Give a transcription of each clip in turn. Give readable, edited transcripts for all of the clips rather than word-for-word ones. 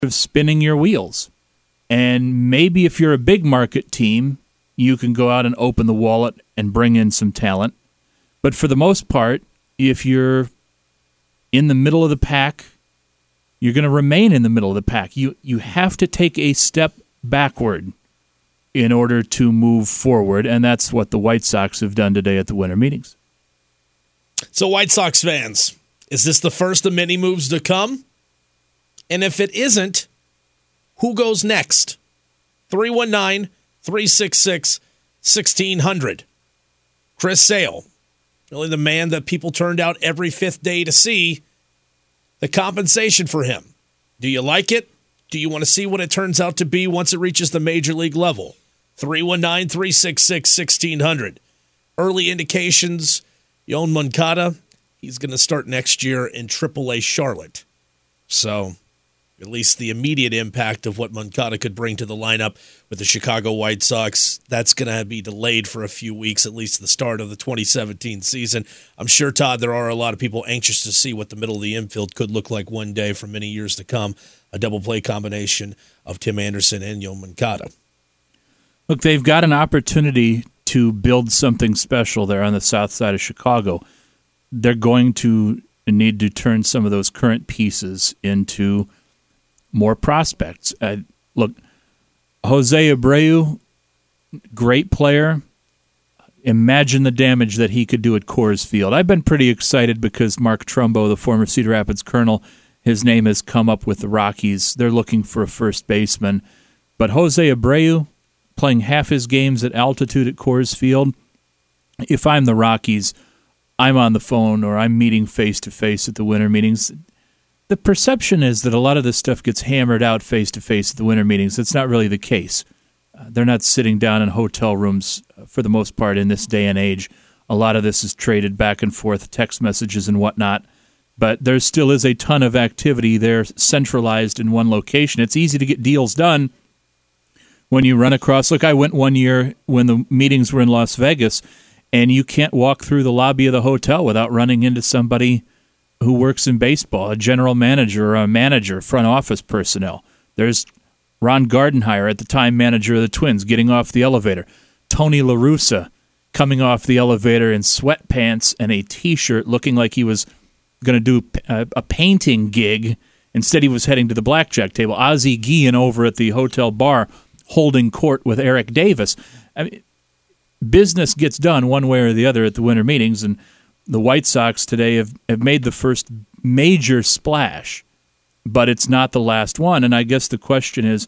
of spinning your wheels. And maybe if you're a big market team, you can go out and open the wallet and bring in some talent. But for the most part, if you're in the middle of the pack, you're going to remain in the middle of the pack. You have to take a step backward in order to move forward, and that's what the White Sox have done today at the winter meetings. So, White Sox fans, is this the first of many moves to come? And if it isn't, who goes next? 319-366-1600. Chris Sale, really the man that people turned out every fifth day to see. The compensation for him. Do you like it? Do you want to see what it turns out to be once it reaches the major league level? 319-366-1600. Early indications, Yoan Moncada, he's going to start next year in AAA Charlotte. So at least the immediate impact of what Moncada could bring to the lineup with the Chicago White Sox, that's going to be delayed for a few weeks, at least the start of the 2017 season. I'm sure, Todd, there are a lot of people anxious to see what the middle of the infield could look like one day for many years to come, a double play combination of Tim Anderson and Yoan Moncada. Look, they've got an opportunity to build something special there on the south side of Chicago. They're going to need to turn some of those current pieces into more prospects. Look, Jose Abreu, great player. Imagine the damage that he could do at Coors Field. I've been pretty excited because Mark Trumbo, the former Cedar Rapids Colonel, his name has come up with the Rockies. They're looking for a first baseman. But Jose Abreu, playing half his games at altitude at Coors Field, if I'm the Rockies, I'm on the phone or I'm meeting face-to-face at the winter meetings. The perception is that a lot of this stuff gets hammered out face-to-face at the winter meetings. That's not really the case. They're not sitting down in hotel rooms for the most part in this day and age. A lot of this is traded back and forth, text messages and whatnot. But there still is a ton of activity there centralized in one location. It's easy to get deals done when you run across. Look, I went one year when the meetings were in Las Vegas, and you can't walk through the lobby of the hotel without running into somebody who works in baseball, a general manager or a manager, front office personnel. There's Ron Gardenhire, at the time manager of the Twins, getting off the elevator. Tony La Russa coming off the elevator in sweatpants and a T-shirt looking like he was going to do a painting gig. Instead, he was heading to the blackjack table. Ozzie Guillen over at the hotel bar holding court with Eric Davis. I mean, business gets done one way or the other at the winter meetings, and the White Sox today have made the first major splash, but it's not the last one. And I guess the question is,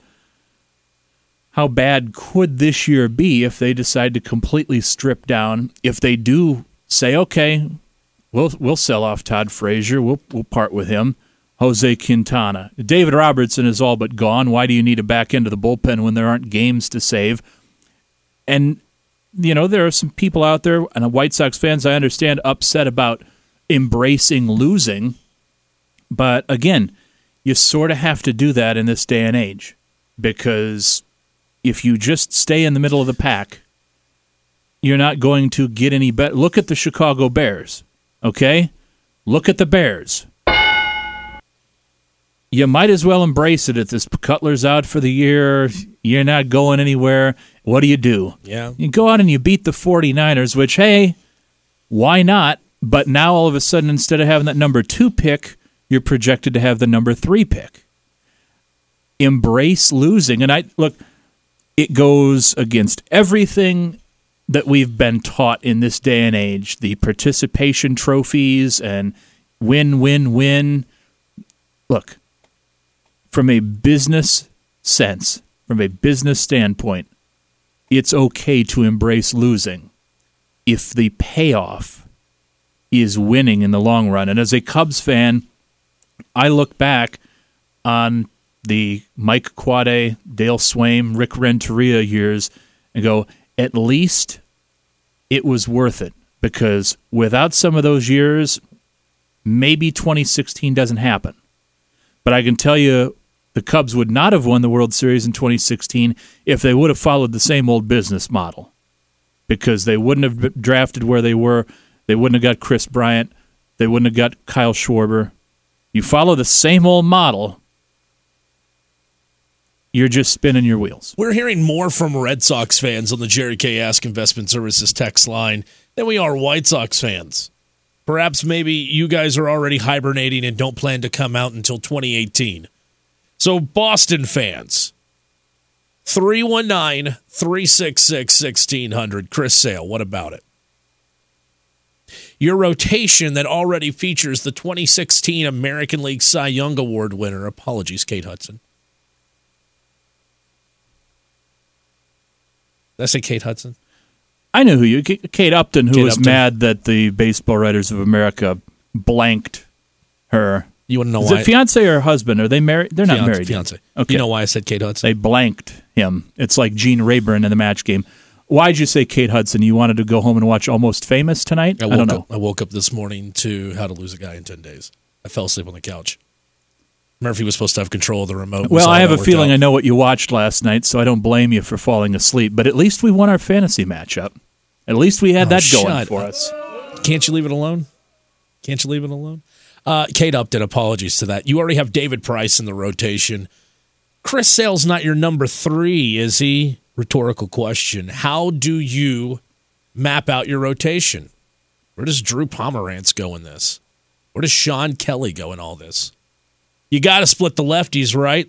how bad could this year be if they decide to completely strip down? If they do say, okay, we'll sell off Todd Frazier, we'll part with him. Jose Quintana. David Robertson is all but gone. Why do you need a back end of the bullpen when there aren't games to save? And you know, there are some people out there, and White Sox fans, I understand, upset about embracing losing. But again, you sort of have to do that in this day and age, because if you just stay in the middle of the pack, you're not going to get any better. Look at the Chicago Bears, okay? Look at the Bears. You might as well embrace it if this Cutler's out for the year. You're not going anywhere. What do? Yeah. You go out and you beat the 49ers, which, hey, why not? But now all of a sudden, instead of having that number 2 pick, you're projected to have the number 3 pick. Embrace losing. And look, it goes against everything that we've been taught in this day and age. The participation trophies and win, win, win. Look, from a business sense, from a business standpoint, it's okay to embrace losing if the payoff is winning in the long run. And as a Cubs fan, I look back on the Mike Quade, Dale Swaim, Rick Renteria years and go, at least it was worth it, because without some of those years, maybe 2016 doesn't happen. But I can tell you, the Cubs would not have won the World Series in 2016 if they would have followed the same old business model, because they wouldn't have drafted where they were. They wouldn't have got Chris Bryant. They wouldn't have got Kyle Schwarber. You follow the same old model, you're just spinning your wheels. We're hearing more from Red Sox fans on the Jerry K. Ask Investment Services text line than we are White Sox fans. Perhaps maybe you guys are already hibernating and don't plan to come out until 2018. So, Boston fans, 319-366-1600. Chris Sale, what about it? Your rotation that already features the 2016 American League Cy Young Award winner. Apologies, Kate Hudson. Did I say Kate Hudson? I know who you, Kate Upton, who Kate was Upton. mad that the Baseball Writers of America blanked her. You want to know Is why? it fiance or husband? Are they married? They're not married. Fiance. Okay. You know why I said Kate Hudson? They blanked him. It's like Gene Rayburn in the match game. Why'd you say Kate Hudson? You wanted to go home and watch Almost Famous tonight? I don't know. I woke up this morning to How to Lose a Guy in 10 Days. I fell asleep on the couch. Murphy was supposed to have control of the remote. Well, I have a feeling I know what you watched last night, so I don't blame you for falling asleep. But at least we won our fantasy matchup. At least we had that going for us. Can't you leave it alone? Can't you leave it alone? Kate Upton, apologies to that. You already have David Price in the rotation. Chris Sale's not your number 3, is he? Rhetorical question. How do you map out your rotation? Where does Drew Pomerantz go in this? Where does Sean Kelly go in all this? You got to split the lefties, right?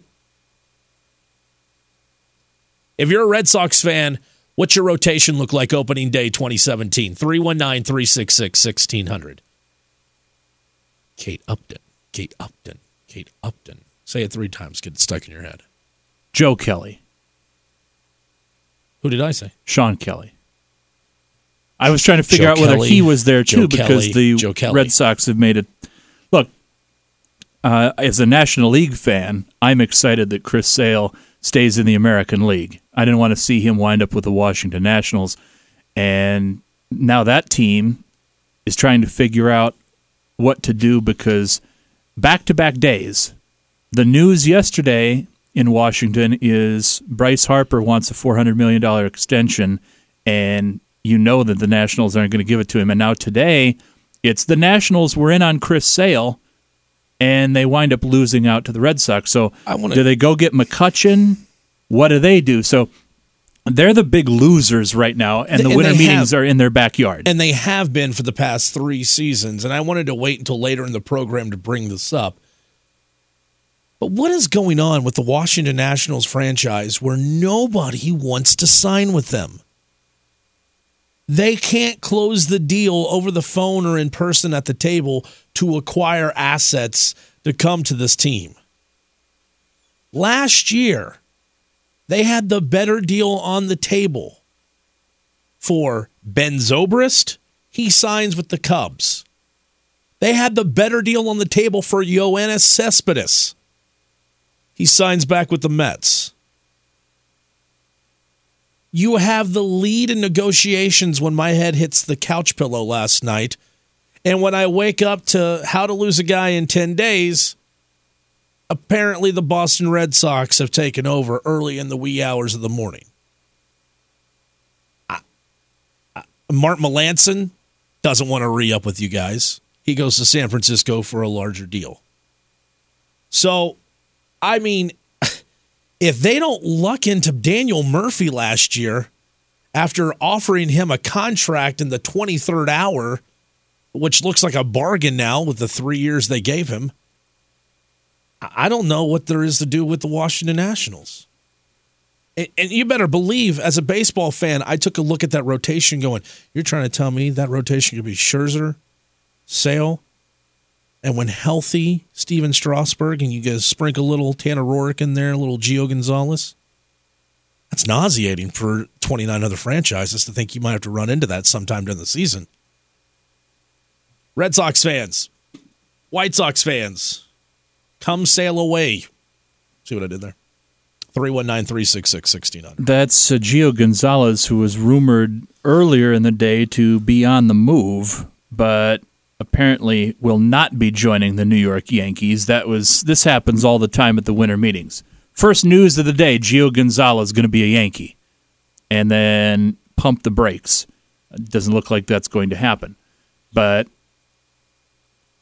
If you're a Red Sox fan, what's your rotation look like opening day 2017? 319-366-1600. Kate Upton, Kate Upton, Kate Upton. Say it 3 times. Get it stuck in your head. Joe Kelly. Who did I say? Sean Kelly. I was trying to figure out whether he was there too, because the Red Sox have made it. Look, as a National League fan, I'm excited that Chris Sale stays in the American League. I didn't want to see him wind up with the Washington Nationals. And now that team is trying to figure out what to do, because back-to-back days, the news yesterday in Washington is Bryce Harper wants a $400 million extension, and you know that the Nationals aren't going to give it to him. And now today, it's the Nationals were in on Chris Sale, and they wind up losing out to the Red Sox. So do they go get McCutchen? What do they do? So they're the big losers right now, and the winter meetings are in their backyard. And they have been for the past 3 seasons, and I wanted to wait until later in the program to bring this up. But what is going on with the Washington Nationals franchise where nobody wants to sign with them? They can't close the deal over the phone or in person at the table to acquire assets to come to this team. Last year, they had the better deal on the table for Ben Zobrist. He signs with the Cubs. They had the better deal on the table for Yoenis Cespedes. He signs back with the Mets. You have the lead in negotiations when my head hits the couch pillow last night. And when I wake up to How to Lose a Guy in 10 Days, apparently the Boston Red Sox have taken over early in the wee hours of the morning. Mark Melancon doesn't want to re-up with you guys. He goes to San Francisco for a larger deal. So, I mean, if they don't luck into Daniel Murphy last year after offering him a contract in the 23rd hour, which looks like a bargain now with the 3 years they gave him, I don't know what there is to do with the Washington Nationals. And you better believe, as a baseball fan, I took a look at that rotation going, you're trying to tell me that rotation could be Scherzer, Sale, and when healthy, Steven Strasburg, and you guys sprinkle a little Tanner Roark in there, a little Gio Gonzalez? That's nauseating for 29 other franchises to think you might have to run into that sometime during the season. Red Sox fans, White Sox fans, come sail away. See what I did there? 319-366-1600. That's Gio Gonzalez, who was rumored earlier in the day to be on the move, but apparently will not be joining the New York Yankees. This happens all the time at the winter meetings. First news of the day, Gio Gonzalez is going to be a Yankee. And then pump the brakes. It doesn't look like that's going to happen. But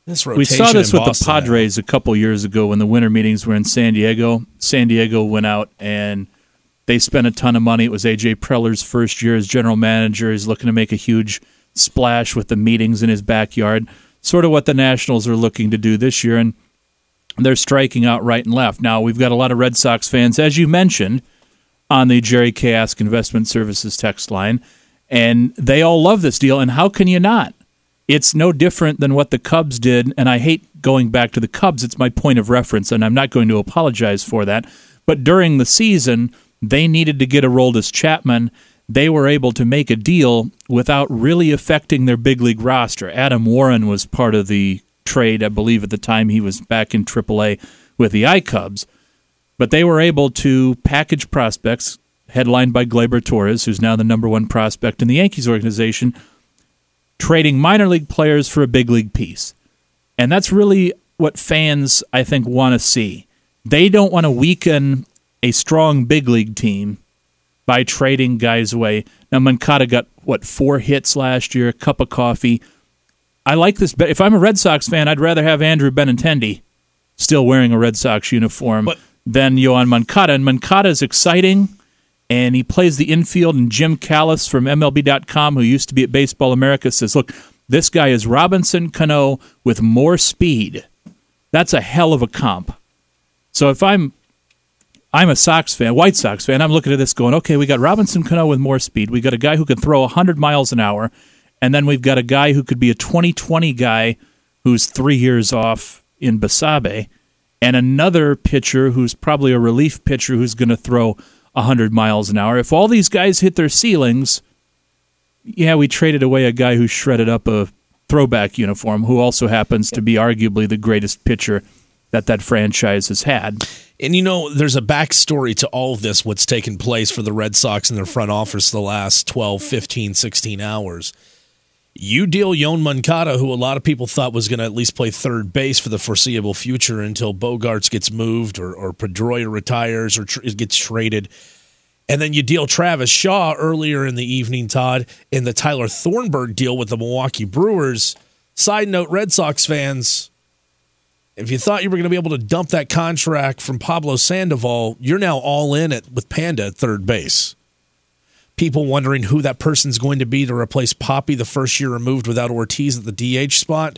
This rotation we saw this in with Boston the Padres a couple years ago when the winter meetings were in San Diego. San Diego went out and they spent a ton of money. It was A.J. Preller's first year as general manager. He's looking to make a huge splash with the meetings in his backyard, sort of what the Nationals are looking to do this year, and they're striking out right and left. Now, we've got a lot of Red Sox fans, as you mentioned, on the Jerry K. Ask Investment Services text line, and they all love this deal, and how can you not? It's no different than what the Cubs did, and I hate going back to the Cubs. It's my point of reference, and I'm not going to apologize for that. But during the season, they needed to get Aroldis Chapman. They were able to make a deal without really affecting their big league roster. Adam Warren was part of the trade, I believe, at the time he was back in AAA with the iCubs. But they were able to package prospects, headlined by Gleyber Torres, who's now the number one prospect in the Yankees organization, trading minor league players for a big league piece. And that's really what fans, I think, want to see. They don't want to weaken a strong big league team by trading guys away. Now, Moncada got, 4 hits last year, a cup of coffee. I like this. If I'm a Red Sox fan, I'd rather have Andrew Benintendi still wearing a Red Sox uniform than Yoan Moncada. And Moncada is exciting, and he plays the infield, and Jim Callis from MLB.com, who used to be at Baseball America, says, look, this guy is Robinson Cano with more speed. That's a hell of a comp. So if I'm a Sox fan, White Sox fan, I'm looking at this going, okay, we got Robinson Cano with more speed. We got a guy who can throw 100 miles an hour, and then we've got a guy who could be a 2020 guy who's 3 years off in Basabe, and another pitcher who's probably a relief pitcher who's going to throw 100 miles an hour. If all these guys hit their ceilings, yeah, we traded away a guy who shredded up a throwback uniform, who also happens to be arguably the greatest pitcher that franchise has had. And, there's a backstory to all of this, what's taken place for the Red Sox in their front office the last 12, 15, 16 hours. You deal Yoan Moncada, who a lot of people thought was going to at least play third base for the foreseeable future until Bogarts gets moved or Pedroia retires or gets traded. And then you deal Travis Shaw earlier in the evening, Todd, in the Tyler Thornburg deal with the Milwaukee Brewers. Side note, Red Sox fans, if you thought you were going to be able to dump that contract from Pablo Sandoval, you're now all in with Panda at third base. People wondering who that person's going to be to replace Poppy the first year removed without Ortiz at the DH spot.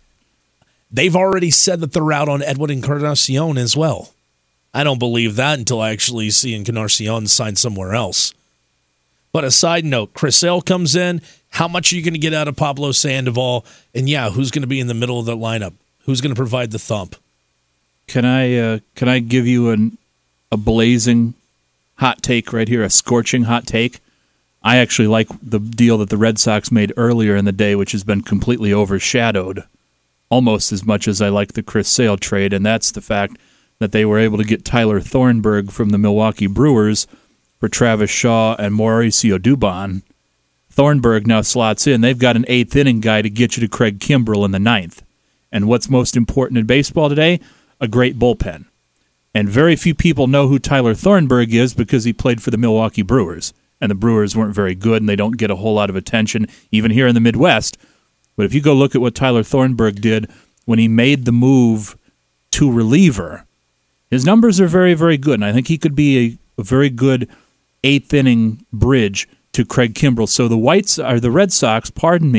They've already said that they're out on Edwin Encarnacion as well. I don't believe that until I actually see Encarnacion sign somewhere else. But a side note, Chris Sale comes in. How much are you going to get out of Pablo Sandoval? And who's going to be in the middle of the lineup? Who's going to provide the thump? Can I give you a blazing hot take right here, a scorching hot take? I actually like the deal that the Red Sox made earlier in the day, which has been completely overshadowed almost as much as I like the Chris Sale trade, and that's the fact that they were able to get Tyler Thornburg from the Milwaukee Brewers for Travis Shaw and Mauricio Dubon. Thornburg now slots in. They've got an eighth-inning guy to get you to Craig Kimbrell in the ninth. And what's most important in baseball today? A great bullpen. And very few people know who Tyler Thornburg is because he played for the Milwaukee Brewers. And the Brewers weren't very good, and they don't get a whole lot of attention, even here in the Midwest. But if you go look at what Tyler Thornburg did when he made the move to reliever, his numbers are very, very good. And I think he could be a very good eighth-inning bridge to Craig Kimbrell. So the Red Sox,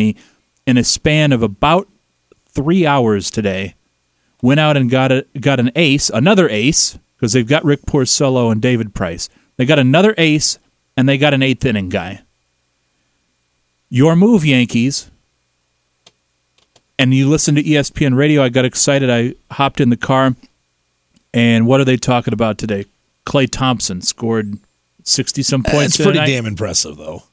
in a span of about 3 hours today, went out and got an ace, another ace, because they've got Rick Porcello and David Price. They got another ace, and they got an eighth-inning guy. Your move, Yankees. And you listen to ESPN Radio. I got excited. I hopped in the car, and what are they talking about today? Klay Thompson scored 60-some points. That's pretty damn impressive, though.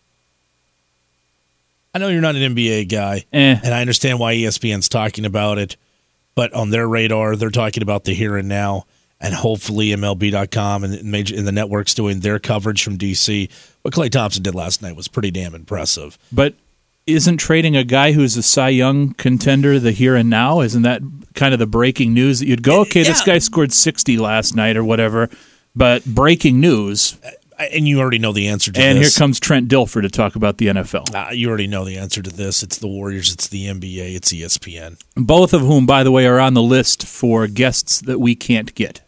I know you're not an NBA guy, and I understand why ESPN's talking about it, but on their radar, they're talking about the here and now, and hopefully MLB.com and the networks doing their coverage from D.C. What Klay Thompson did last night was pretty damn impressive. But isn't trading a guy who's a Cy Young contender the here and now? Isn't that kind of the breaking news that you'd go, okay, this guy scored 60 last night or whatever, but breaking news. And you already know the answer to And this. here comes Trent Dilfer to talk about the NFL. You already know the answer to this. It's the Warriors, it's the NBA, it's ESPN. Both of whom, by the way, are on the list for guests that we can't get.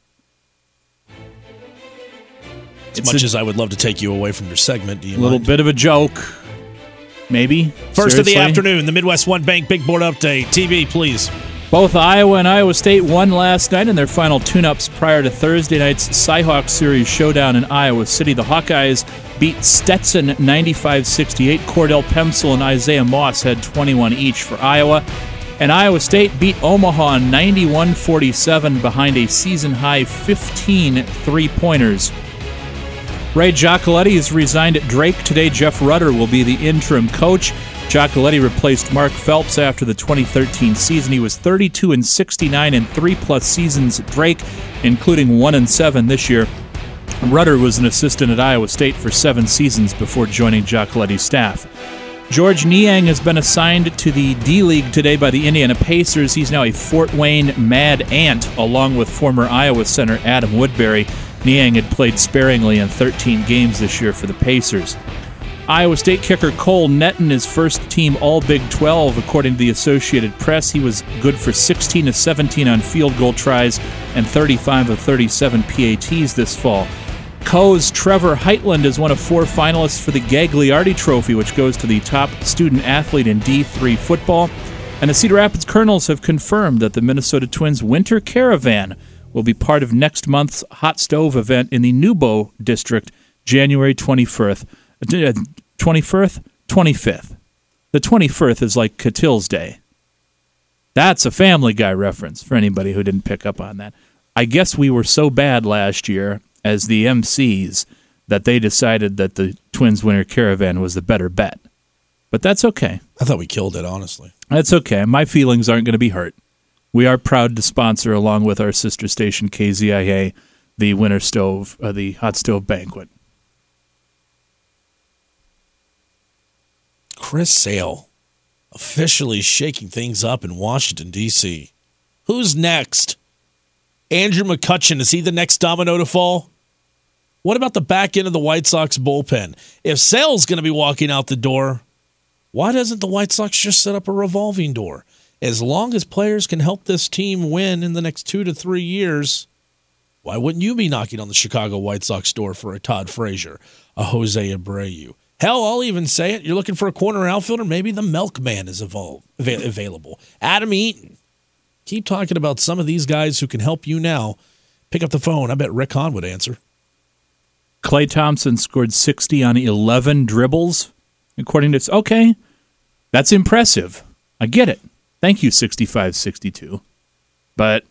As much as I would love to take you away from your segment, do you mind? A little bit of a joke, maybe. First of the Seriously? afternoon, the Midwest One Bank Big Board Update. TV, please. Both Iowa and Iowa State won last night in their final tune-ups prior to Thursday night's Cyhawk Series showdown in Iowa City. The Hawkeyes beat Stetson 95-68. Cordell Pemsel and Isaiah Moss had 21 each for Iowa. And Iowa State beat Omaha 91-47 behind a season-high 15 three-pointers. Ray Giacoletti has resigned at Drake today. Jeff Rutter will be the interim coach. Giacoletti replaced Mark Phelps after the 2013 season. He was 32-69 in 3+ seasons at Drake, including 1-7 this year. Rutter was an assistant at Iowa State for 7 seasons before joining Giacoletti's staff. George Niang has been assigned to the D-League today by the Indiana Pacers. He's now a Fort Wayne Mad Ant, along with former Iowa center Adam Woodbury. Niang had played sparingly in 13 games this year for the Pacers. Iowa State kicker Cole Netton is first-team All-Big 12, according to the Associated Press. He was good for 16 of 17 on field goal tries and 35 of 37 PATs this fall. Coe's Trevor Heitland is one of 4 finalists for the Gagliardi Trophy, which goes to the top student athlete in D3 football. And the Cedar Rapids Colonels have confirmed that the Minnesota Twins Winter Caravan will be part of next month's Hot Stove event in the Nubo District, January 25th. The 25th is like Catil's Day. That's a Family Guy reference for anybody who didn't pick up on that. I guess we were so bad last year as the MCs that they decided that the Twins Winter Caravan was the better bet. But that's okay. I thought we killed it, honestly. That's okay. My feelings aren't going to be hurt. We are proud to sponsor, along with our sister station KZIA, the Winter Stove, the Hot Stove Banquet. Chris Sale officially shaking things up in Washington, D.C. Who's next? Andrew McCutchen, is he the next domino to fall? What about the back end of the White Sox bullpen? If Sale's going to be walking out the door, why doesn't the White Sox just set up a revolving door? As long as players can help this team win in the next 2 to 3 years, why wouldn't you be knocking on the Chicago White Sox door for a Todd Frazier, a Jose Abreu? Hell, I'll even say it. You're looking for a corner outfielder, maybe the Milkman is available. Adam Eaton. Keep talking about some of these guys who can help you now. Pick up the phone. I bet Rick Hahn would answer. Klay Thompson scored 60 on 11 dribbles, according to... Okay, that's impressive. I get it. Thank you, 65-62. But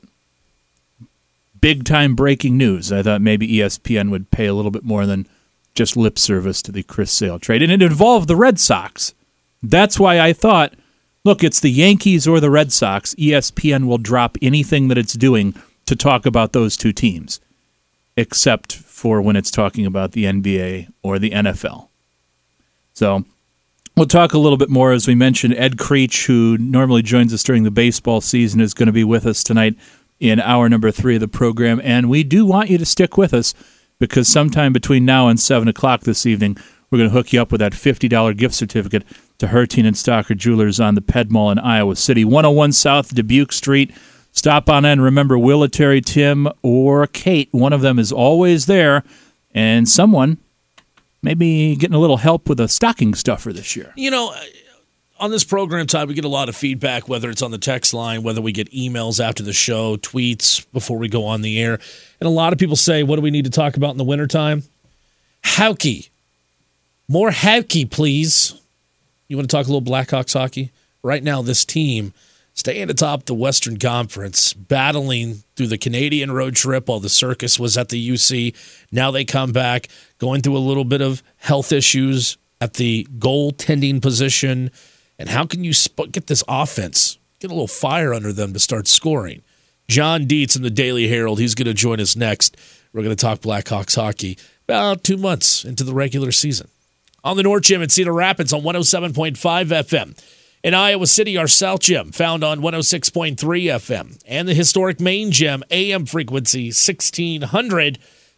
big-time breaking news. I thought maybe ESPN would pay a little bit more than just lip service to the Chris Sale trade. And it involved the Red Sox. That's why I thought, look, it's the Yankees or the Red Sox. ESPN will drop anything that it's doing to talk about those two teams, except for when it's talking about the NBA or the NFL. So we'll talk a little bit more. As we mentioned, Ed Creech, who normally joins us during the baseball season, is going to be with us tonight in hour number 3 of the program. And we do want you to stick with us, because sometime between now and 7 o'clock this evening, we're going to hook you up with that $50 gift certificate to Hertine and Stocker Jewelers on the Ped Mall in Iowa City, 101 South Dubuque Street. Stop on in. Remember, Will, Terry, Tim, or Kate, one of them is always there, and someone maybe getting a little help with a stocking stuffer this year. You know, on this program, Todd, we get a lot of feedback, whether it's on the text line, whether we get emails after the show, tweets before we go on the air. And a lot of people say, what do we need to talk about in the wintertime? Hockey. More hockey, please. You want to talk a little Blackhawks hockey? Right now, this team staying atop the Western Conference, battling through the Canadian road trip while the circus was at the UC. Now they come back, going through a little bit of health issues at the goaltending position. And how can you get this offense, get a little fire under them to start scoring? John Dietz in the Daily Herald, he's going to join us next. We're going to talk Blackhawks hockey about 2 months into the regular season. On the North Gym in Cedar Rapids on 107.5 FM. In Iowa City, our South Gym, found on 106.3 FM. And the historic Main Gym, AM frequency 1600.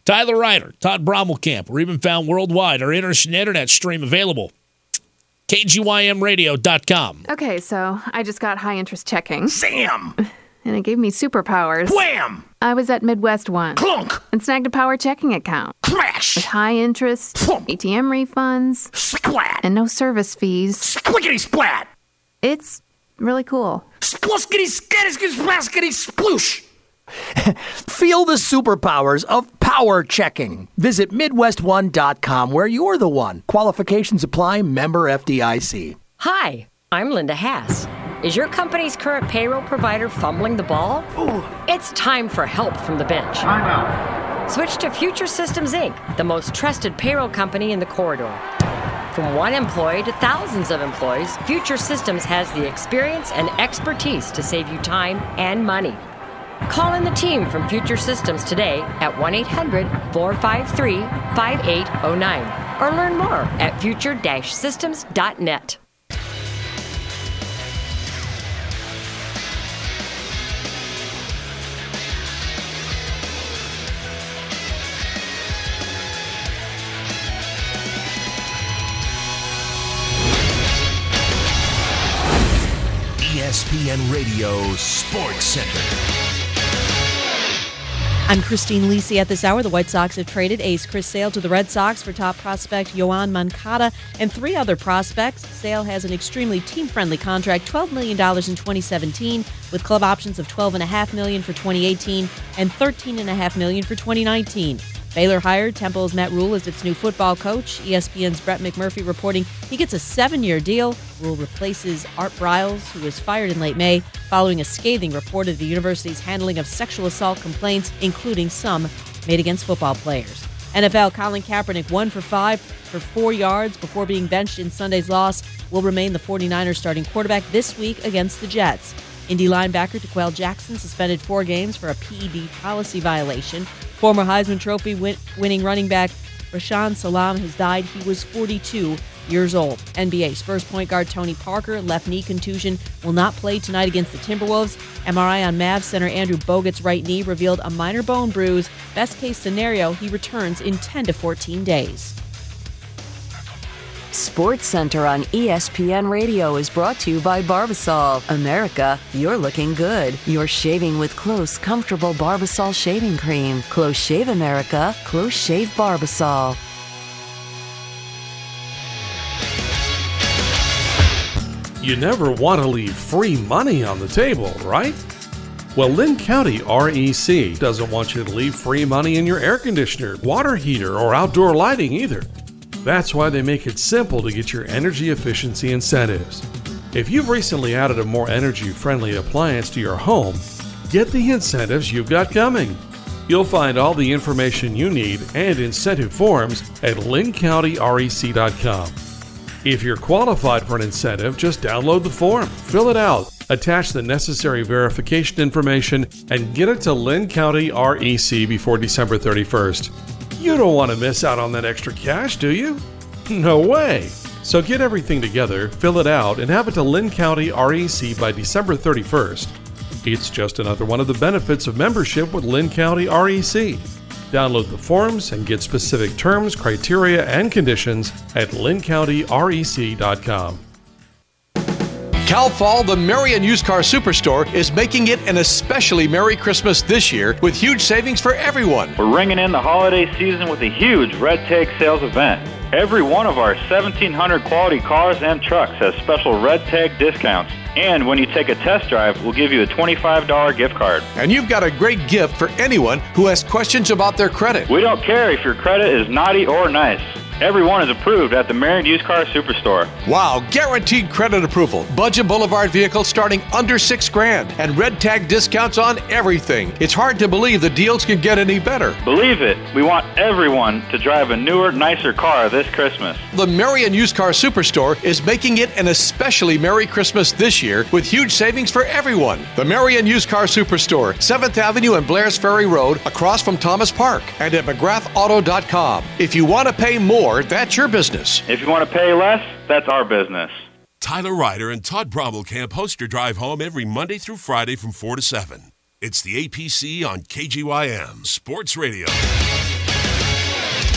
Tyler Ryder, Todd Brommelkamp. We're even found worldwide. Our internet stream available. KGYMradio.com. Okay, so I just got high interest checking. Sam! And it gave me superpowers. Wham! I was at Midwest One. Clunk! And snagged a power checking account. Crash! With high interest, Thump. ATM refunds, Splat! and no service fees. Squickety splat! It's really cool. Spluskety skitty splaskety sploosh! Feel the superpowers of power checking. Visit MidwestOne.com where you're the one. Qualifications apply. Member FDIC. Hi, I'm Linda Haas. Is your company's current payroll provider fumbling the ball? Ooh. It's time for help from the bench. Time out. Switch to Future Systems, Inc., the most trusted payroll company in the corridor. From one employee to thousands of employees, Future Systems has the experience and expertise to save you time and money. Call in the team from Future Systems today at 1-800-453-5809 or learn more at future-systems.net. ESPN Radio Sports Center. I'm Christine Lisi. At this hour, the White Sox have traded ace Chris Sale to the Red Sox for top prospect Yoan Moncada and 3 other prospects. Sale has an extremely team-friendly contract, $12 million in 2017, with club options of $12.5 million for 2018 and $13.5 million for 2019. Baylor hired Temple's Matt Rule as its new football coach. ESPN's Brett McMurphy reporting he gets a 7-year deal. Rule replaces Art Briles, who was fired in late May following a scathing report of the university's handling of sexual assault complaints, including some made against football players. NFL, Colin Kaepernick 1 for 5 for 4 yards before being benched in Sunday's loss, will remain the 49ers starting quarterback this week against the Jets. Indy linebacker D'Qwell Jackson suspended 4 games for a PED policy violation. Former Heisman Trophy winning running back Rashaan Salam has died. He was 42 years old. NBA Spurs point guard Tony Parker, left knee contusion, will not play tonight against the Timberwolves. MRI on Mavs center Andrew Bogut's right knee revealed a minor bone bruise. Best case scenario, he returns in 10 to 14 days. Sports Center on ESPN Radio is brought to you by Barbasol. America, you're looking good. You're shaving with Close, comfortable Barbasol shaving cream. Close Shave America, Close Shave Barbasol. You never want to leave free money on the table, right? Well, Lynn County REC doesn't want you to leave free money in your air conditioner, water heater, or outdoor lighting either. That's why they make it simple to get your energy efficiency incentives. If you've recently added a more energy-friendly appliance to your home, get the incentives you've got coming. You'll find all the information you need and incentive forms at lynncounty.rec.com. If you're qualified for an incentive, just download the form, fill it out, attach the necessary verification information, and get it to Lynn County REC before December 31st. You don't want to miss out on that extra cash, do you? No way! So get everything together, fill it out, and have it to Lynn County REC by December 31st. It's just another one of the benefits of membership with Lynn County REC. Download the forms and get specific terms, criteria, and conditions at lynncounty.rec.com. Cal Fall, the Marion Used Car Superstore, is making it an especially Merry Christmas this year with huge savings for everyone. We're ringing in the holiday season with a huge Red Tag sales event. Every one of our 1,700 quality cars and trucks has special Red Tag discounts. And when you take a test drive, we'll give you a $25 gift card. And you've got a great gift for anyone who has questions about their credit. We don't care if your credit is naughty or nice. Everyone is approved at the Marion Used Car Superstore. Wow, guaranteed credit approval. Budget Boulevard vehicles starting under $6,000 and Red Tag discounts on everything. It's hard to believe the deals can get any better. Believe it. We want everyone to drive a newer, nicer car this Christmas. The Marion Used Car Superstore is making it an especially Merry Christmas this year with huge savings for everyone. The Marion Used Car Superstore, 7th Avenue and Blair's Ferry Road, across from Thomas Park, and at McGrathAuto.com. If you want to pay more, that's your business. If you want to pay less, that's our business. Tyler Ryder and Todd Brommelkamp host your drive home every Monday through Friday from 4 to 7. It's the APC on KGYM Sports Radio.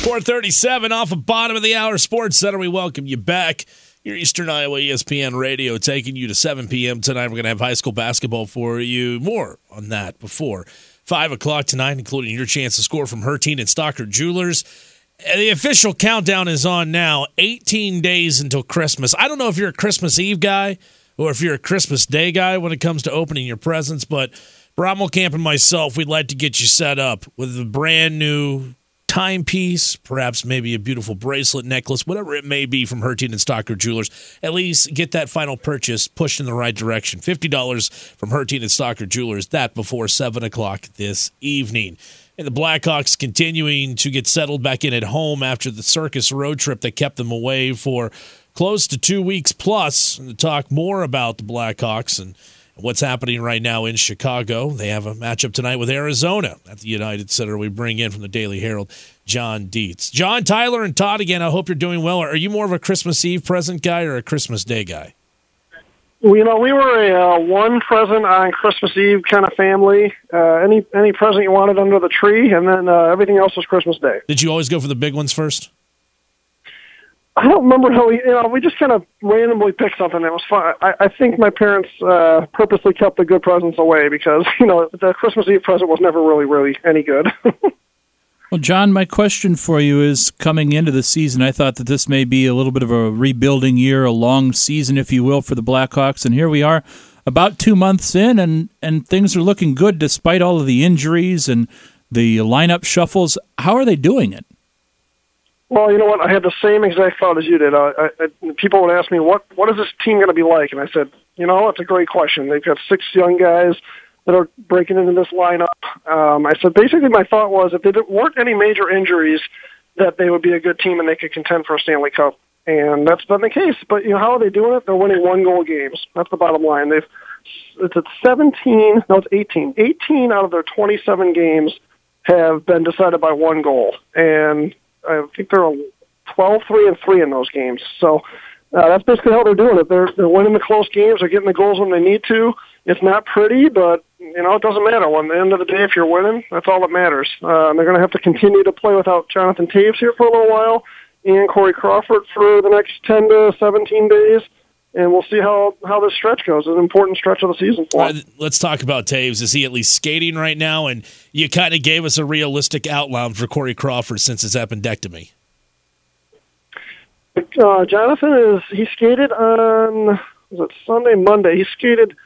4:37 off of bottom of the hour Sports Center. We welcome you back. Your Eastern Iowa ESPN Radio taking you to 7 p.m. tonight. We're going to have high school basketball for you. More on that before 5 o'clock tonight, including your chance to score from Hertine and Stockard Jewelers. The official countdown is on now. 18 days until Christmas. I don't know if you're a Christmas Eve guy or if you're a Christmas Day guy when it comes to opening your presents, but Brommelkamp and myself, we'd like to get you set up with a brand new timepiece, perhaps maybe a beautiful bracelet, necklace, whatever it may be from Hertine and Stockard Jewelers. At least get that final purchase pushed in the right direction. $50 from Hertine and Stockard Jewelers, that before 7 o'clock this evening. And the Blackhawks continuing to get settled back in at home after the circus road trip that kept them away for close to 2 weeks plus. And to talk more about the Blackhawks and what's happening right now in Chicago, they have a matchup tonight with Arizona at the United Center. We bring in from the Daily Herald, John Dietz. John, Tyler, and Todd again, I hope you're doing well. Are you more of a Christmas Eve present guy or a Christmas Day guy? Well, we were a one present on Christmas Eve kind of family. Any present you wanted under the tree, and then everything else was Christmas Day. Did you always go for the big ones first? I don't remember how we just kind of randomly picked something that was fun. I think my parents purposely kept the good presents away because, the Christmas Eve present was never really any good. Well, John, my question for you is, coming into the season, I thought that this may be a little bit of a rebuilding year, a long season, if you will, for the Blackhawks, and here we are about 2 months in, and things are looking good despite all of the injuries and the lineup shuffles. How are they doing it? Well, you know what? I had the same exact thought as you did. People would ask me, what is this team going to be like? And I said, it's a great question. They've got 6 young guys that are breaking into this lineup. I said, basically my thought was if there weren't any major injuries, that they would be a good team and they could contend for a Stanley Cup. And that's been the case. But, how are they doing it? They're winning 1-goal games. That's the bottom line. It's at 17, no, it's 18. 18 out of their 27 games have been decided by 1 goal. And I think they're 12-3-3 in those games. So that's basically how they're doing it. They're winning the close games. They're getting the goals when they need to. It's not pretty, but, it doesn't matter. When at the end of the day, if you're winning, that's all that matters. They're going to have to continue to play without Jonathan Taves here for a little while and Corey Crawford for the next 10 to 17 days. And we'll see how this stretch goes. It's an important stretch of the season for him. Let's talk about Taves. Is he at least skating right now? And you kind of gave us a realistic outline for Corey Crawford since his appendectomy. Jonathan he skated on, was it Sunday, Monday? He skated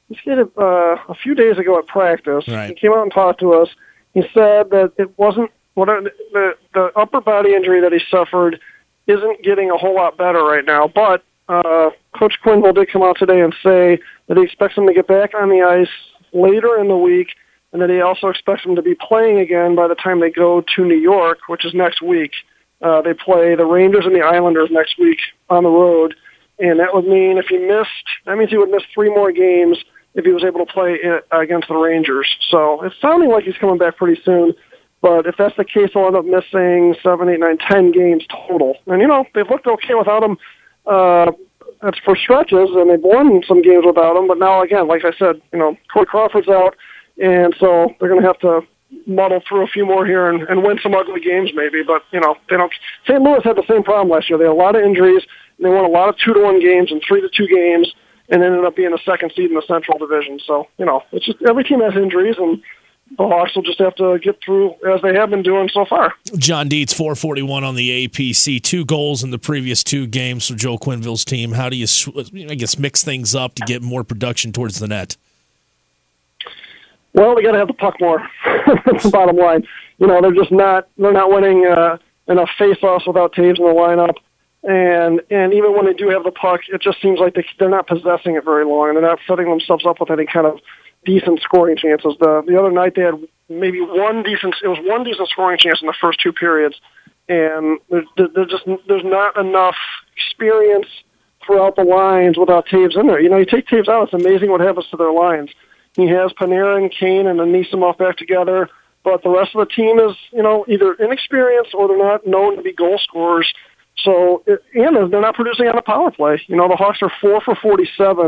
a few days ago at practice. Right. He came out and talked to us. He said that it wasn't the upper body injury that he suffered isn't getting a whole lot better right now, but Coach Quenneville did come out today and say that he expects him to get back on the ice later in the week, and that he also expects him to be playing again by the time they go to New York, which is next week. They play the Rangers and the Islanders next week on the road, and that would mean that means he would miss 3 more games if he was able to play against the Rangers. So it's sounding like he's coming back pretty soon. But if that's the case, he'll end up missing 7, 8, 9, 10 games total. And, they've looked okay without him. That's for stretches, and they've won some games without him. But now, again, like I said, Corey Crawford's out, and so they're going to have to muddle through a few more here and win some ugly games maybe. But, they don't. St. Louis had the same problem last year. They had a lot of injuries, and they won a lot of 2-1 games and 3-2 games, and ended up being the second seed in the Central Division. So, it's just every team has injuries, and the Hawks will just have to get through as they have been doing so far. John Dietz, 441 on the APC. 2 goals in the previous 2 games for Joe Quenneville's team. How do you, mix things up to get more production towards the net? Well, they got to have the puck more. That's the bottom line. They're not winning enough face-offs without Taves in the lineup. And even when they do have the puck, it just seems like they're not possessing it very long, and they're not setting themselves up with any kind of decent scoring chances. The other night they had maybe one decent scoring chance in the first 2 periods, and there's not enough experience throughout the lines without Taves in there. You take Taves out, it's amazing what happens to their lines. He has Panarin, Kane, and Anisimov back together, but the rest of the team is, either inexperienced or they're not known to be goal scorers. So, and they're not producing on a power play. The Hawks are 4 for 47,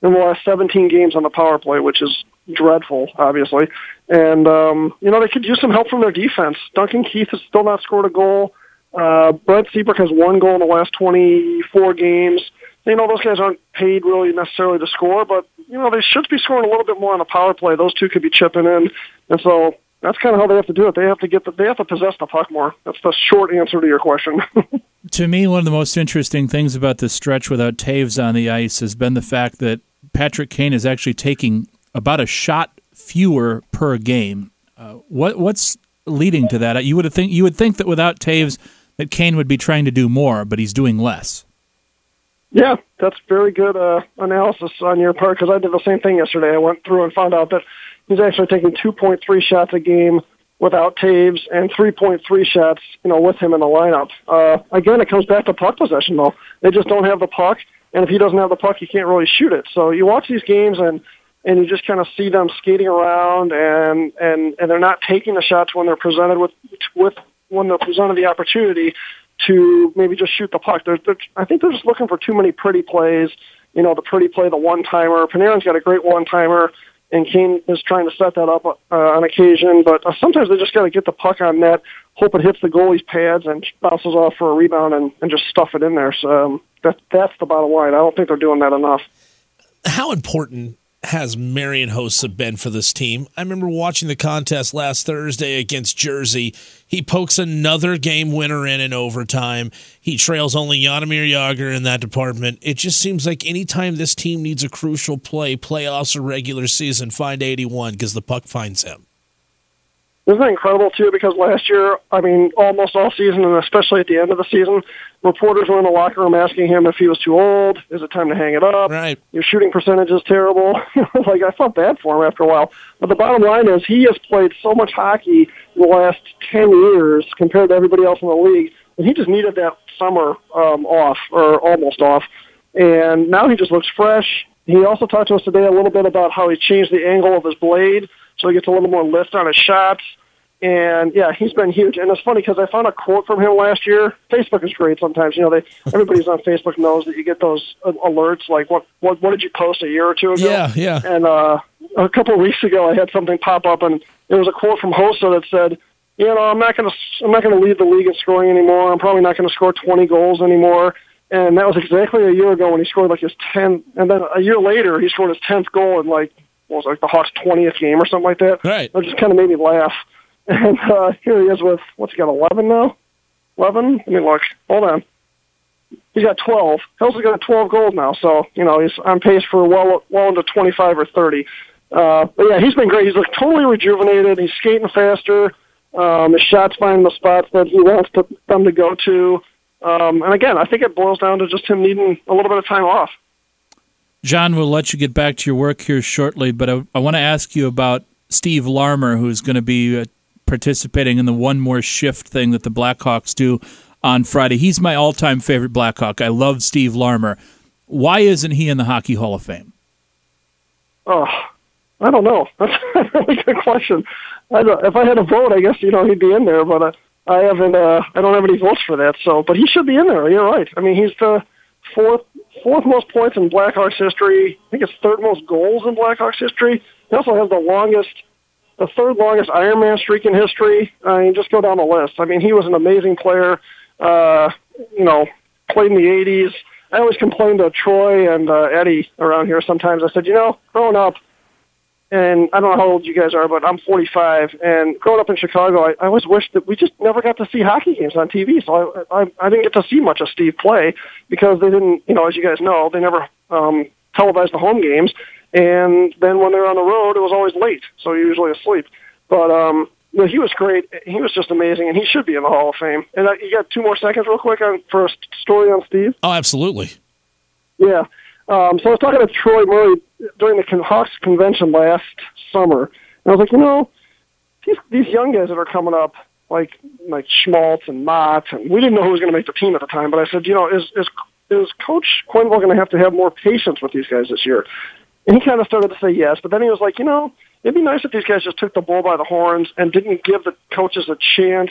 in the last 17 games on the power play, which is dreadful, obviously. And, they could use some help from their defense. Duncan Keith has still not scored a goal. Brett Seabrook has 1 goal in the last 24 games. Those guys aren't paid really necessarily to score, but, they should be scoring a little bit more on the power play. Those two could be chipping in. And so that's kind of how they have to do it. They have to possess the puck more. That's the short answer to your question. To me, one of the most interesting things about this stretch without Taves on the ice has been the fact that Patrick Kane is actually taking about a shot fewer per game. What's leading to that? You would think that without Taves that Kane would be trying to do more, but he's doing less. Yeah, that's very good analysis on your part, because I did the same thing yesterday. I went through and found out that he's actually taking 2.3 shots a game without Taves and 3.3 shots, with him in the lineup. Again, it comes back to puck possession, though. They just don't have the puck, and if he doesn't have the puck, you can't really shoot it. So you watch these games, and you just kind of see them skating around, and they're not taking the shots when they're presented when they're presented the opportunity to maybe just shoot the puck. I think they're just looking for too many pretty plays. The pretty play, the one-timer. Panarin's got a great one-timer, and Kane is trying to set that up on occasion. But sometimes they just got to get the puck on net, hope it hits the goalie's pads and bounces off for a rebound and just stuff it in there. So that's the bottom line. I don't think they're doing that enough. How important has Marian Hossa been for this team? I remember watching the contest last Thursday against Jersey. He pokes another game winner in overtime. He trails only Jaromir Jagr in that department. It just seems like anytime this team needs a crucial play, playoffs or regular season, find 81 because the puck finds him. Isn't that incredible, too? Because last year, almost all season, and especially at the end of the season, reporters were in the locker room asking him if he was too old. Is it time to hang it up? Right. Your shooting percentage is terrible. I felt bad for him after a while. But the bottom line is he has played so much hockey in the last 10 years compared to everybody else in the league, and he just needed that summer off, or almost off. And now he just looks fresh. He also talked to us today a little bit about how he changed the angle of his blade, so he gets a little more lift on his shots. And, yeah, he's been huge. And it's funny because I found a quote from him last year. Facebook is great sometimes. Everybody's on Facebook knows that you get those alerts, like what did you post a year or two ago? Yeah. And a couple of weeks ago I had something pop up, and there was a quote from Hossa that said, I'm not going to lead the league in scoring anymore. I'm probably not going to score 20 goals anymore. And that was exactly a year ago when he scored his 10th. And then a year later, he scored his 10th goal in the Hawks' 20th game or something like that. Right. It just kind of made me laugh. And here he is with, what's he got, 11 now? 11? Let me look. Hold on. He's got 12. Hill's got 12 goals now, so, he's on pace for well into 25 or 30. But, yeah, he's been great. He's totally rejuvenated. He's skating faster. His shots find the spots that he wants them to go to. And, again, I think it boils down to just him needing a little bit of time off. John, we'll let you get back to your work here shortly, but I want to ask you about Steve Larmer, who's going to be participating in the one more shift thing that the Blackhawks do on Friday. He's my all-time favorite Blackhawk. I love Steve Larmer. Why isn't he in the Hockey Hall of Fame? Oh, I don't know. That's a really good question. If I had a vote, I guess he'd be in there, but I haven't. I don't have any votes for that. So, but he should be in there. You're right. He's the fourth most points in Blackhawks history. I think it's third most goals in Blackhawks history. He also has the third longest Ironman streak in history. Just go down the list. He was an amazing player. Played in the 80s. I always complained to Troy and Eddie around here sometimes. I said, growing up, and I don't know how old you guys are, but I'm 45, and growing up in Chicago, I always wished that we just never got to see hockey games on TV, so I didn't get to see much of Steve play because they didn't, as you guys know, they never televised the home games. And then when they're on the road, it was always late, so you're usually asleep. But he was great. He was just amazing, and he should be in the Hall of Fame. And you got 2 more seconds real quick for a story on Steve? Oh, absolutely. Yeah. So I was talking to Troy Murray during the Hawks convention last summer, and I was like, these young guys that are coming up, like Schmaltz and Mott, and we didn't know who was going to make the team at the time, but I said, is Coach Quenneville going to have more patience with these guys this year? And he kind of started to say yes, but then he was like, it'd be nice if these guys just took the bull by the horns and didn't give the coaches a chance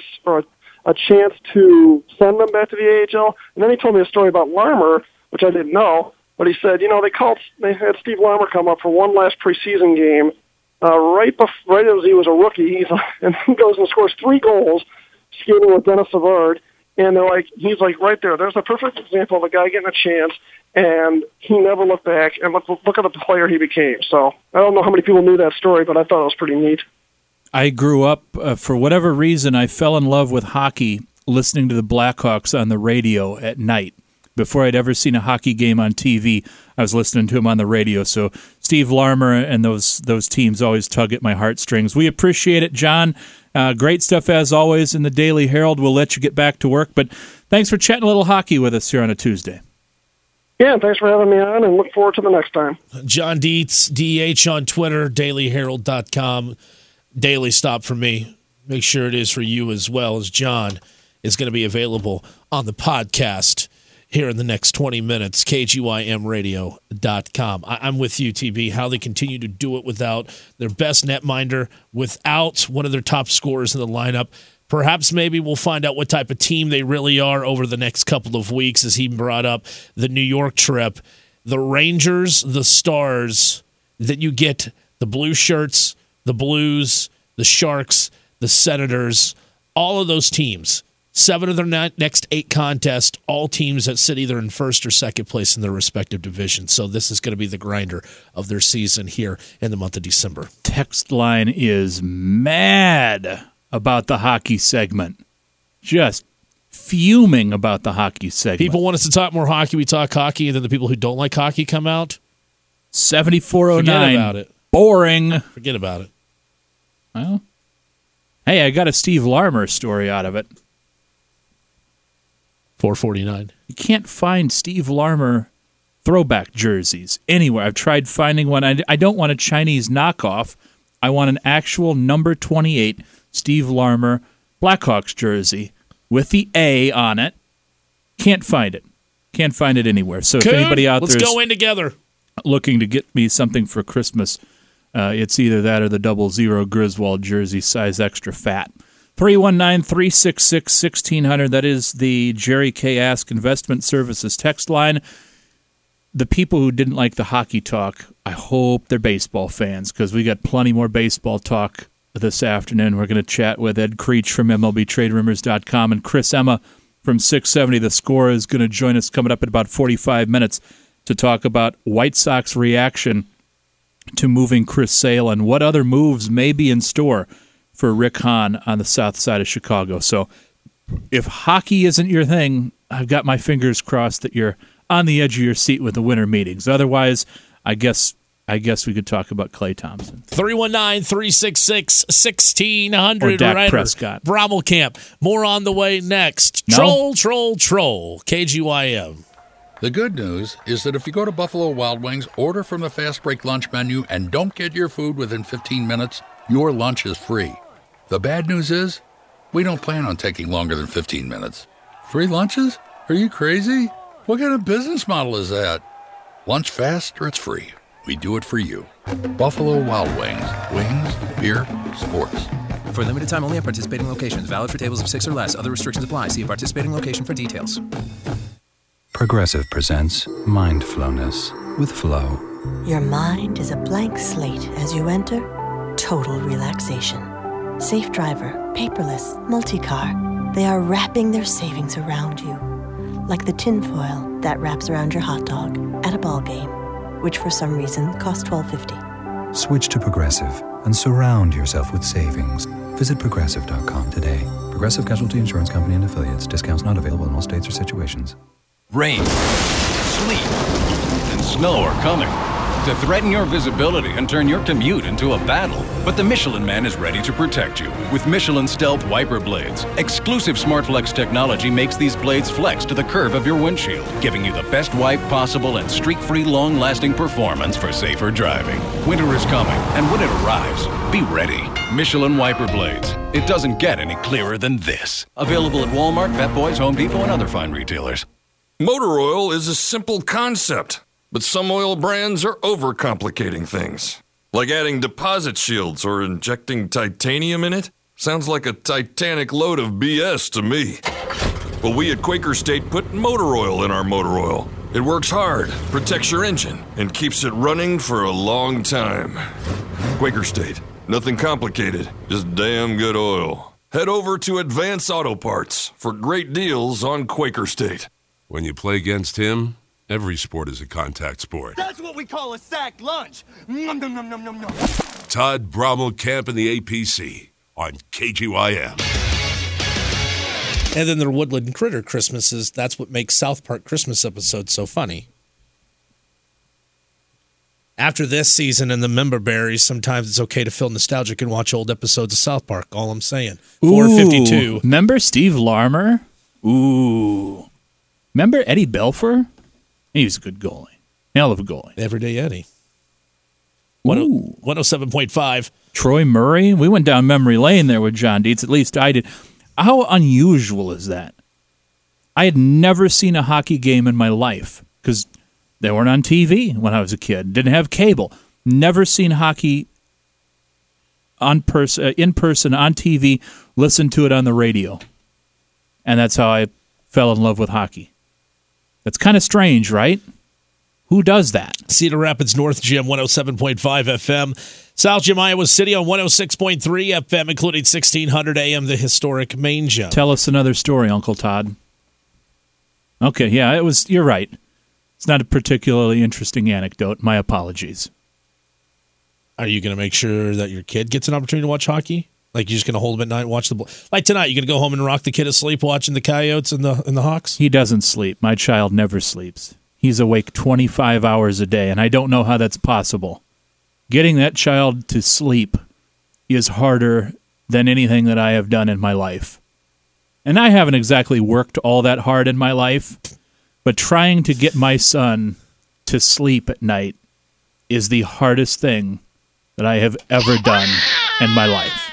to send them back to the AHL. And then he told me a story about Larmer, which I didn't know, But he said, they had Steve Larmer come up for one last preseason game, right as he was a rookie, and he goes and scores 3 goals, skating with Dennis Savard, and he's right there. There's a perfect example of a guy getting a chance, and he never looked back, and look at the player he became. So I don't know how many people knew that story, but I thought it was pretty neat. I grew up, for whatever reason, I fell in love with hockey listening to the Blackhawks on the radio at night. Before I'd ever seen a hockey game on TV, I was listening to him on the radio. So Steve Larmer and those teams always tug at my heartstrings. We appreciate it, John. Great stuff as always in the Daily Herald. We'll let you get back to work, but thanks for chatting a little hockey with us here on a Tuesday. Yeah, thanks for having me on, and look forward to the next time. John Dietz, DH on Twitter, dailyherald.com. Daily stop for me. Make sure it is for you as well, as John is going to be available on the podcast here in the next 20 minutes, KGYMradio.com. I'm with you, TB, how they continue to do it without their best netminder, without one of their top scorers in the lineup. Perhaps maybe we'll find out what type of team they really are over the next couple of weeks, as he brought up the New York trip. The Rangers, the Stars, that you get the blue shirts, the Blues, the Sharks, the Senators, all of those teams. 7 of their next 8 contests, all teams that sit either in first or second place in their respective divisions. So this is going to be the grinder of their season here in the month of December. Text line is mad about the hockey segment. Just fuming about the hockey segment. People want us to talk more hockey. We talk hockey, and then the people who don't like hockey come out. 7409. Forget about it. Boring. Forget about it. Well, hey, I got a Steve Larmer story out of it. 449. You can't find Steve Larmer throwback jerseys anywhere. I've tried finding one. I don't want a Chinese knockoff. I want an actual number 28 Steve Larmer Blackhawks jersey with the A on it. Can't find it. Can't find it anywhere. So if anybody out there let's go in together, looking to get me something for Christmas, it's either that or the 00 Griswold jersey, size extra fat. 319-366-1600. That is the Jerry K. Ask Investment Services text line. The people who didn't like the hockey talk, I hope they're baseball fans, because we got plenty more baseball talk this afternoon. We're going to chat with Ed Creech from MLBTradeRumors.com, and Chris Emma from 670 The Score is going to join us coming up in about 45 minutes to talk about White Sox reaction to moving Chris Sale and what other moves may be in store for Rick Hahn on the south side of Chicago. So if hockey isn't your thing, I've got my fingers crossed that you're on the edge of your seat with the winter meetings. Otherwise, I guess we could talk about Klay Thompson. 319-366-1600. Or Dak Prescott. Brommelkamp. More on the way next. No? Troll. KGYM. The good news is that if you go to Buffalo Wild Wings, order from the Fast Break lunch menu, and don't get your food within 15 minutes, your lunch is free. The bad news is, we don't plan on taking longer than 15 minutes. Free lunches? Are you crazy? What kind of business model is that? Lunch fast or it's free. We do it for you. Buffalo Wild Wings. Wings, beer, sports. For a limited time only at participating locations. Valid for tables of 6 or less. Other restrictions apply. See a participating location for details. Progressive presents Mindfulness with Flow. Your mind is a blank slate as you enter total relaxation. Safe driver, paperless, multi-car. They are wrapping their savings around you. Like the tinfoil that wraps around your hot dog at a ball game, which for some reason costs $12.50. Switch to Progressive and surround yourself with savings. Visit Progressive.com today. Progressive Casualty Insurance Company and Affiliates. Discounts not available in all states or situations. Rain, sleet, and snow are coming to threaten your visibility and turn your commute into a battle. But the Michelin Man is ready to protect you with Michelin Stealth Wiper Blades. Exclusive SmartFlex technology makes these blades flex to the curve of your windshield, giving you the best wipe possible and streak-free, long-lasting performance for safer driving. Winter is coming, and when it arrives, be ready. Michelin Wiper Blades. It doesn't get any clearer than this. Available at Walmart, Pep Boys, Home Depot, and other fine retailers. Motor oil is a simple concept, but some oil brands are overcomplicating things. Like adding deposit shields or injecting titanium in it. Sounds like a titanic load of BS to me. Well, we at Quaker State put motor oil in our motor oil. It works hard, protects your engine, and keeps it running for a long time. Quaker State. Nothing complicated, just damn good oil. Head over to Advance Auto Parts for great deals on Quaker State. When you play against him, every sport is a contact sport. That's what we call a sack lunch. Nom, nom, nom, nom, nom, nom. Todd Brommelkamp and the APC on KGYM. And then their Woodland Critter Christmases. That's what makes South Park Christmas episodes so funny. After this season and the member berries, sometimes it's okay to feel nostalgic and watch old episodes of South Park. All I'm saying. 452. Remember Steve Larmer? Ooh. Remember Eddie Belfour? He was a good goalie. Hell of a goalie. Everyday Eddie. 107.5. Troy Murray. We went down memory lane there with John Dietz. At least I did. How unusual is that? I had never seen a hockey game in my life because they weren't on TV when I was a kid. Didn't have cable. Never seen hockey in person on TV. Listened to it on the radio. And that's how I fell in love with hockey. That's kind of strange, right? Who does that? Cedar Rapids North Gym, 107.5 FM. South Gym, Iowa City on 106.3 FM, including 1600 AM, the historic main gym. Tell us another story, Uncle Todd. Okay, yeah, you're right. It's not a particularly interesting anecdote. My apologies. Are you going to make sure that your kid gets an opportunity to watch hockey? Like, you're just going to hold him at night and watch the... Like tonight, you're going to go home and rock the kid asleep watching the Coyotes and the Hawks? He doesn't sleep. My child never sleeps. He's awake 25 hours a day, and I don't know how that's possible. Getting that child to sleep is harder than anything that I have done in my life. And I haven't exactly worked all that hard in my life, but trying to get my son to sleep at night is the hardest thing that I have ever done in my life.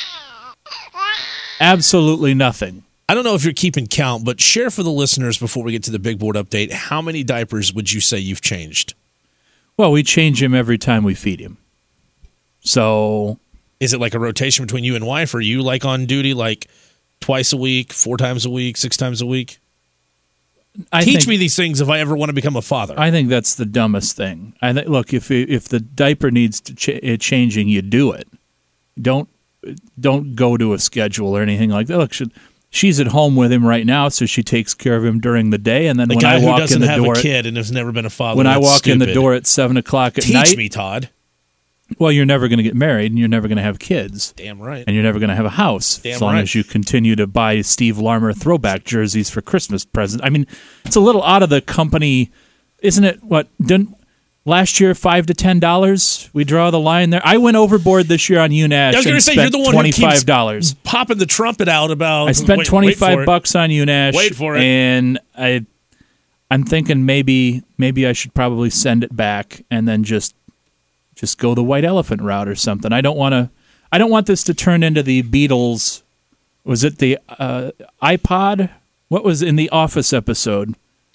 Absolutely nothing. I don't know if you're keeping count, but share for the listeners before we get to the big board update, how many diapers would you say you've changed? Well, we change him every time we feed him. So... Is it like a rotation between you and wife? Or are you like on duty like twice a week, 4 times a week, 6 times a week? Teach me these things if I ever want to become a father. I think that's the dumbest thing. Look, if the diaper needs changing, you do it. Don't go to a schedule or anything like that. Look, she's at home with him right now, so she takes care of him during the day. And then the when guy I walk who doesn't in the have door, a kid and has never been a father. When I walk stupid. in the door at 7 o'clock at night, teach me, Todd. Well, you're never going to get married, and you're never going to have kids. Damn right. And you're never going to have a house Damn as long right. as you continue to buy Steve Larmer throwback jerseys for Christmas presents. I mean, it's a little out of the company, isn't it? What didn't last year $5 to $10? We draw the line there. I went overboard this year on UNASH. I was going to say you're the one who keeps $25. popping the trumpet out about. I spent $25 on UNASH. Wait for it. And I'm thinking maybe I should probably send it back and then just go the white elephant route or something. I don't want this to turn into the Beatles. Was it the iPod? What was in the Office episode?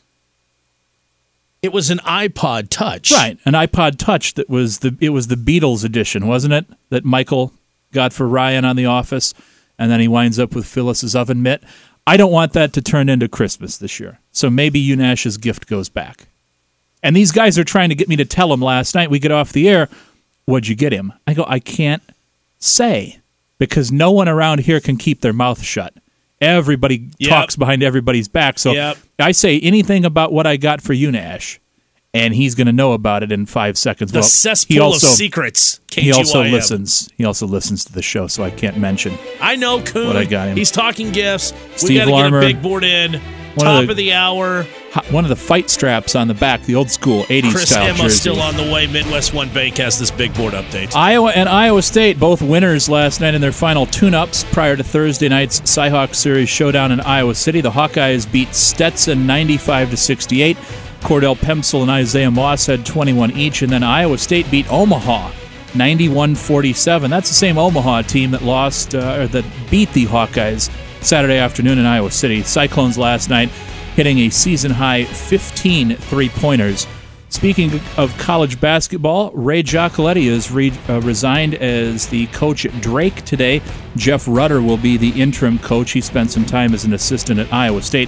It was an iPod Touch. Right, an iPod Touch it was the Beatles edition, wasn't it? That Michael got for Ryan on The Office, and then he winds up with Phyllis's oven mitt. I don't want that to turn into Christmas this year. So maybe UNASH's gift goes back. And these guys are trying to get me to tell him last night. We get off the air. What'd you get him? I go, I can't say because no one around here can keep their mouth shut. Everybody talks behind everybody's back. So I say anything about what I got for UNASH, and he's going to know about it in 5 seconds. The cesspool of secrets. He also listens. He also listens to the show, so I can't mention. I know, Coon. What I got him. He's talking gifts. Steve We got to get Larmer, a big board in. Top of the hour. One of the fight straps on the back, the old school 80s Chris style Emma jersey. still on the way. Midwest One Bank has this big board update. Iowa and Iowa State, both winners last night in their final tune-ups prior to Thursday night's Cyhawk Series showdown in Iowa City. The Hawkeyes beat Stetson 95-68. Cordell Pemsel and Isaiah Moss had 21 each, and then Iowa State beat Omaha 91-47. That's the same Omaha team that that beat the Hawkeyes Saturday afternoon in Iowa City. Cyclones last night hitting a season-high 15 three-pointers. Speaking of college basketball, Ray Giacoletti has resigned as the coach at Drake today. Jeff Rutter will be the interim coach. He spent some time as an assistant at Iowa State.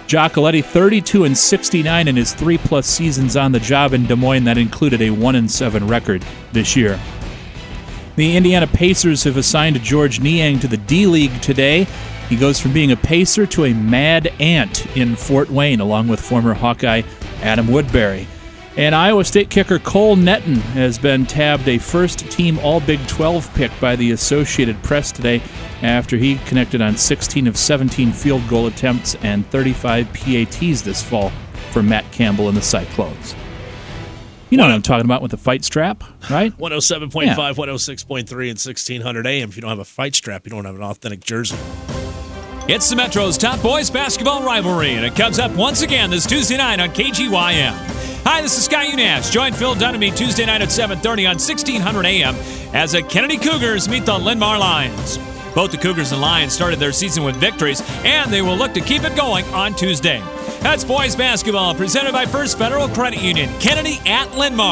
Giacoletti 32-69 in his 3+ seasons on the job in Des Moines. That included a 1-7 record this year. The Indiana Pacers have assigned George Niang to the D-League today. He goes from being a Pacer to a Mad Ant in Fort Wayne, along with former Hawkeye Adam Woodbury. And Iowa State kicker Cole Netton has been tabbed a first-team All-Big 12 pick by the Associated Press today after he connected on 16 of 17 field goal attempts and 35 PATs this fall for Matt Campbell and the Cyclones. You know what I'm talking about with the fight strap, right? 107.5, Yeah. 106.3, and 1600 AM. If you don't have a fight strap, you don't have an authentic jersey. It's the Metro's top boys basketball rivalry, and it comes up once again this Tuesday night on KGYM. Hi, this is Scott Unash. Join Phil Dunamy Tuesday night at 7:30 on 1600 AM as the Kennedy Cougars meet the Linn-Mar Lions. Both the Cougars and Lions started their season with victories, and they will look to keep it going on Tuesday. That's boys basketball presented by First Federal Credit Union. Kennedy at Linn-Mar.